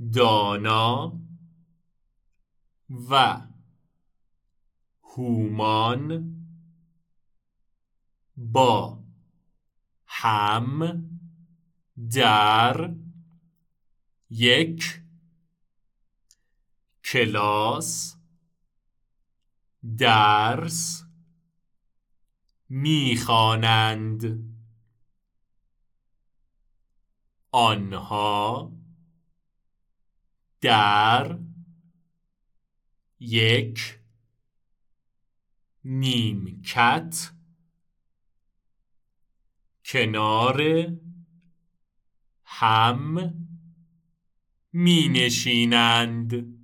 دانا و هومان با هم در یک کلاس درس می‌خوانند. آنها در یک نیمکت کنار هم می‌نشینند.